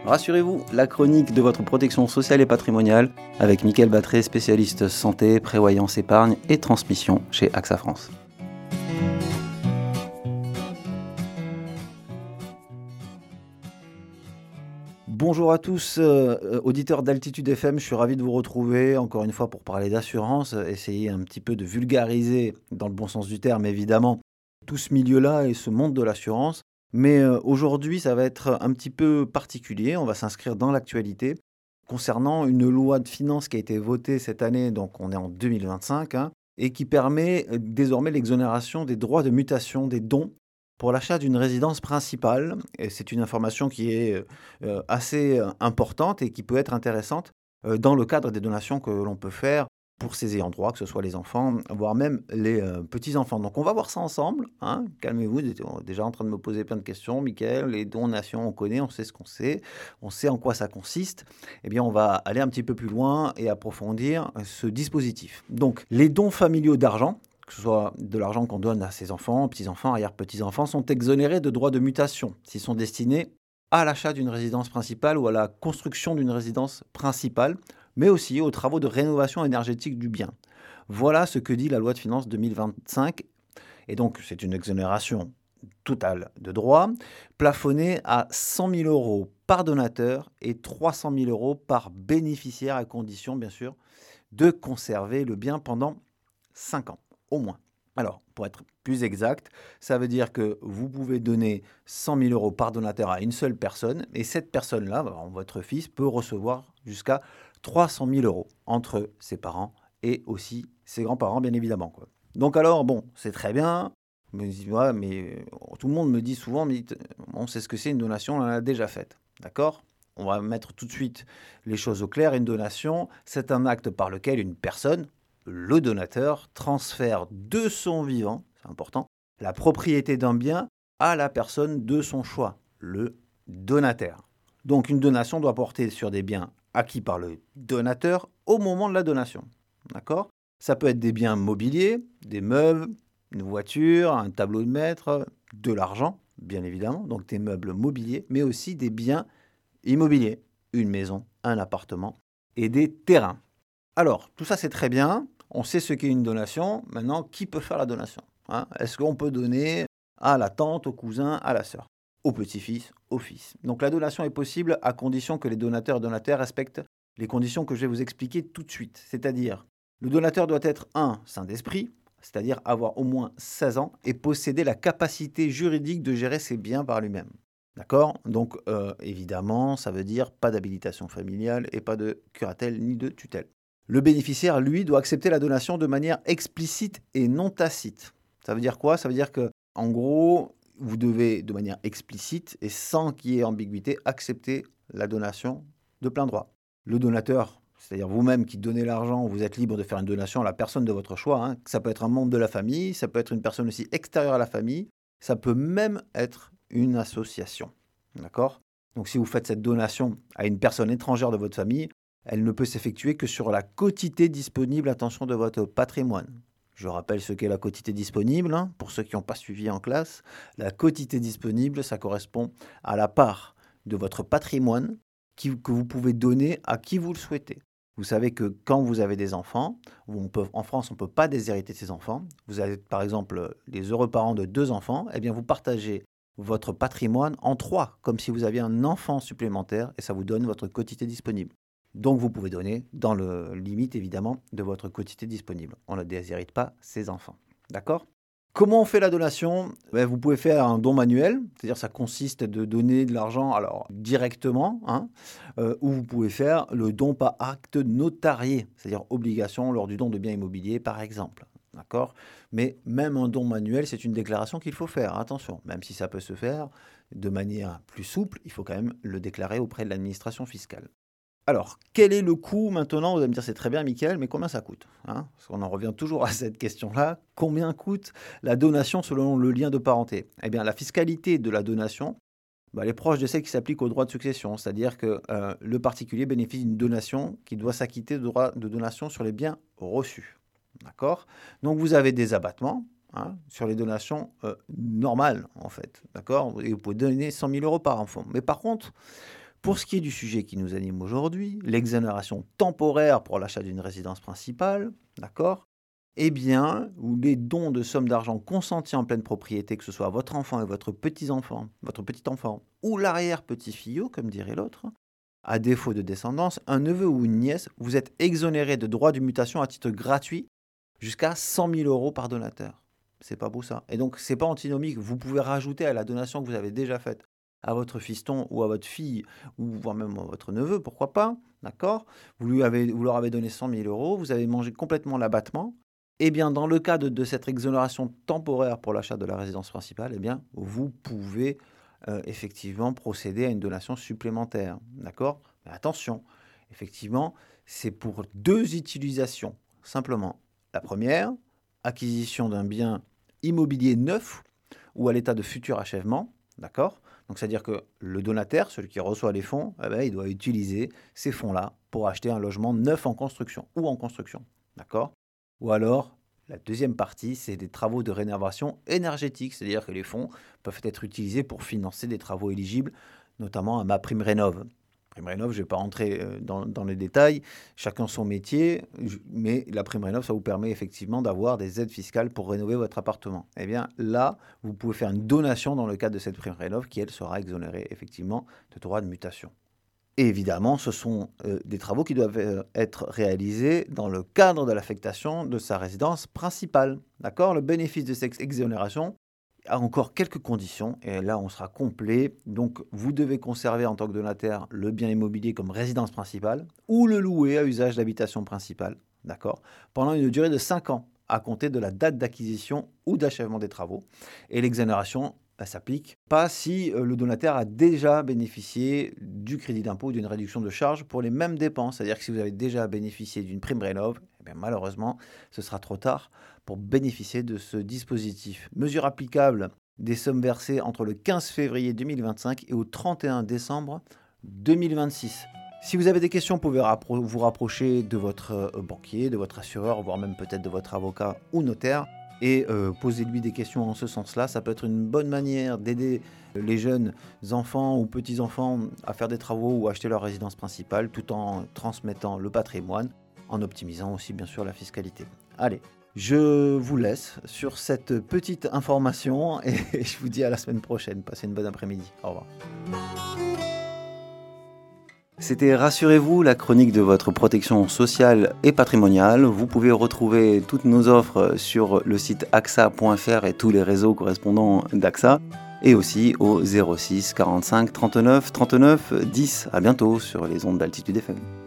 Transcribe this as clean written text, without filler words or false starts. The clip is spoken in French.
Rassurez-vous, la chronique de votre protection sociale et patrimoniale avec Mickaël Battré, spécialiste santé, prévoyance, épargne et transmission chez AXA France. Bonjour à tous, auditeurs d'Altitude FM, je suis ravi de vous retrouver encore une fois pour parler d'assurance, essayer un petit peu de vulgariser, dans le bon sens du terme évidemment, tout ce milieu-là et ce monde de l'assurance. Mais aujourd'hui, ça va être un petit peu particulier, on va s'inscrire dans l'actualité concernant une loi de finances qui a été votée cette année, donc on est en 2025, et qui permet désormais l'exonération des droits de mutation des dons pour l'achat d'une résidence principale. Et c'est une information qui est assez importante et qui peut être intéressante dans le cadre des donations que l'on peut faire pour ses ayants droit, que ce soit les enfants, voire même les petits-enfants. Donc on va voir ça ensemble, calmez-vous, vous êtes déjà en train de me poser plein de questions. Mickaël, les donations, on connaît, on sait ce qu'on sait, on sait en quoi ça consiste. Eh bien on va aller un petit peu plus loin et approfondir ce dispositif. Donc les dons familiaux d'argent, que ce soit de l'argent qu'on donne à ses enfants, petits-enfants, arrière-petits-enfants, sont exonérés de droits de mutation s'ils sont destinés à l'achat d'une résidence principale ou à la construction d'une résidence principale, mais aussi aux travaux de rénovation énergétique du bien. Voilà ce que dit la loi de finances 2025. Et donc, c'est une exonération totale de droits, plafonnée à 100 000 euros par donateur et 300 000 euros par bénéficiaire, à condition, bien sûr, de conserver le bien pendant 5 ans, au moins. Alors, pour être plus exact, ça veut dire que vous pouvez donner 100 000 euros par donateur à une seule personne, et cette personne-là, votre fils, peut recevoir jusqu'à 300 000 euros entre ses parents et aussi ses grands-parents, bien évidemment, quoi. Donc alors, bon, c'est très bien, mais tout le monde me dit souvent, on sait ce que c'est une donation, on en a déjà faite, d'accord ? On va mettre tout de suite les choses au clair. Une donation, c'est un acte par lequel une personne, le donateur, transfère de son vivant, c'est important, la propriété d'un bien à la personne de son choix, le donataire. Donc une donation doit porter sur des biens acquis par le donateur au moment de la donation. D'accord ? Ça peut être des biens mobiliers, des meubles, une voiture, un tableau de maître, de l'argent, bien évidemment, donc des meubles mobiliers, mais aussi des biens immobiliers, une maison, un appartement et des terrains. Alors, tout ça c'est très bien, on sait ce qu'est une donation. Maintenant, qui peut faire la donation ? Est-ce qu'on peut donner à la tante, au cousin, à la sœur, au petit-fils, au fils ? Donc la donation est possible à condition que les donateurs et donataires respectent les conditions que je vais vous expliquer tout de suite. C'est-à-dire, le donateur doit être saint d'esprit, c'est-à-dire avoir au moins 16 ans et posséder la capacité juridique de gérer ses biens par lui-même. D'accord ? Donc évidemment, ça veut dire pas d'habilitation familiale et pas de curatelle ni de tutelle. Le bénéficiaire, lui, doit accepter la donation de manière explicite et non tacite. Ça veut dire quoi ? Ça veut dire que, en gros, vous devez, de manière explicite et sans qu'il y ait ambiguïté, accepter la donation de plein droit. Le donateur, c'est-à-dire vous-même qui donnez l'argent, vous êtes libre de faire une donation à la personne de votre choix. Ça peut être un membre de la famille, ça peut être une personne aussi extérieure à la famille, ça peut même être une association. D'accord ? Donc si vous faites cette donation à une personne étrangère de votre famille, elle ne peut s'effectuer que sur la quotité disponible, attention, de votre patrimoine. Je rappelle ce qu'est la quotité disponible, pour ceux qui n'ont pas suivi en classe. La quotité disponible, ça correspond à la part de votre patrimoine que vous pouvez donner à qui vous le souhaitez. Vous savez que quand vous avez des enfants, en France, on ne peut pas déshériter ses enfants. Vous avez par exemple les heureux parents de 2 enfants, eh bien vous partagez votre patrimoine en 3, comme si vous aviez un enfant supplémentaire, et ça vous donne votre quotité disponible. Donc vous pouvez donner dans le limite évidemment de votre quotité disponible. On ne déshérite pas ses enfants. D'accord ? Comment on fait la donation ? Vous pouvez faire un don manuel, c'est-à-dire ça consiste de donner de l'argent directement, ou vous pouvez faire le don par acte notarié, c'est-à-dire obligation lors du don de biens immobiliers par exemple. D'accord ? Mais même un don manuel, c'est une déclaration qu'il faut faire, attention, même si ça peut se faire de manière plus souple, il faut quand même le déclarer auprès de l'administration fiscale. Alors, quel est le coût maintenant ? Vous allez me dire, c'est très bien, Mickaël, mais combien ça coûte ? Parce qu'on en revient toujours à cette question-là. Combien coûte la donation selon le lien de parenté ? Eh bien, la fiscalité de la donation, elle est proche de celle qui s'applique au droit de succession. C'est-à-dire que le particulier bénéficie d'une donation qui doit s'acquitter de droit de donation sur les biens reçus. D'accord ? Donc, vous avez des abattements sur les donations normales, en fait. D'accord ? Et vous pouvez donner 100 000 euros par enfant. Mais par contre, Pour ce qui est du sujet qui nous anime aujourd'hui, l'exonération temporaire pour l'achat d'une résidence principale, d'accord? Eh bien, ou les dons de sommes d'argent consentis en pleine propriété, que ce soit votre enfant et votre petit enfant, ou l'arrière-petit-filleau, comme dirait l'autre, à défaut de descendance, un neveu ou une nièce, vous êtes exonéré de droits de mutation à titre gratuit jusqu'à 100 000 euros par donateur. C'est pas beau ça. Et donc, c'est pas antinomique. Vous pouvez rajouter à la donation que vous avez déjà faite à votre fiston ou à votre fille, ou voire même à votre neveu, pourquoi pas, d'accord? Vous leur avez donné 100 000 euros, vous avez mangé complètement l'abattement. Eh bien, dans le cadre de cette exonération temporaire pour l'achat de la résidence principale, eh bien, vous pouvez effectivement procéder à une donation supplémentaire, d'accord? Mais attention, effectivement, c'est pour 2 utilisations, simplement. La première, acquisition d'un bien immobilier neuf ou à l'état de futur achèvement, d'accord? Donc, c'est-à-dire que le donataire, celui qui reçoit les fonds, eh ben, il doit utiliser ces fonds-là pour acheter un logement neuf en construction ou en construction, d'accord? Ou alors, la deuxième partie, c'est des travaux de rénovation énergétique, c'est-à-dire que les fonds peuvent être utilisés pour financer des travaux éligibles, notamment à MaPrimeRénov'. PrimeRénov', je ne vais pas rentrer dans les détails, chacun son métier, mais la PrimeRénov', ça vous permet effectivement d'avoir des aides fiscales pour rénover votre appartement. Eh bien là, vous pouvez faire une donation dans le cadre de cette PrimeRénov' qui, elle, sera exonérée effectivement de droits de mutation. Et évidemment, ce sont des travaux qui doivent être réalisés dans le cadre de l'affectation de sa résidence principale. D'accord? Le bénéfice de cette exonération a encore quelques conditions, et là on sera complet. Donc vous devez conserver en tant que donataire le bien immobilier comme résidence principale ou le louer à usage d'habitation principale, d'accord? Pendant une durée de 5 ans à compter de la date d'acquisition ou d'achèvement des travaux. Et l'exonération s'applique pas si le donataire a déjà bénéficié du crédit d'impôt ou d'une réduction de charges pour les mêmes dépenses. C'est-à-dire que si vous avez déjà bénéficié d'une prime rénov', eh bien, malheureusement, ce sera trop tard pour bénéficier de ce dispositif. Mesure applicable des sommes versées entre le 15 février 2025 et au 31 décembre 2026. Si vous avez des questions, vous pouvez vous rapprocher de votre banquier, de votre assureur, voire même peut-être de votre avocat ou notaire, et posez-lui des questions en ce sens-là. Ça peut être une bonne manière d'aider les jeunes enfants ou petits-enfants à faire des travaux ou acheter leur résidence principale, tout en transmettant le patrimoine, en optimisant aussi bien sûr la fiscalité. Allez, je vous laisse sur cette petite information et je vous dis à la semaine prochaine. Passez une bonne après-midi. Au revoir. C'était Rassurez-vous, la chronique de votre protection sociale et patrimoniale. Vous pouvez retrouver toutes nos offres sur le site axa.fr et tous les réseaux correspondants d'AXA, et aussi au 06 45 39 39 10. À bientôt sur les ondes d'Altitude FM.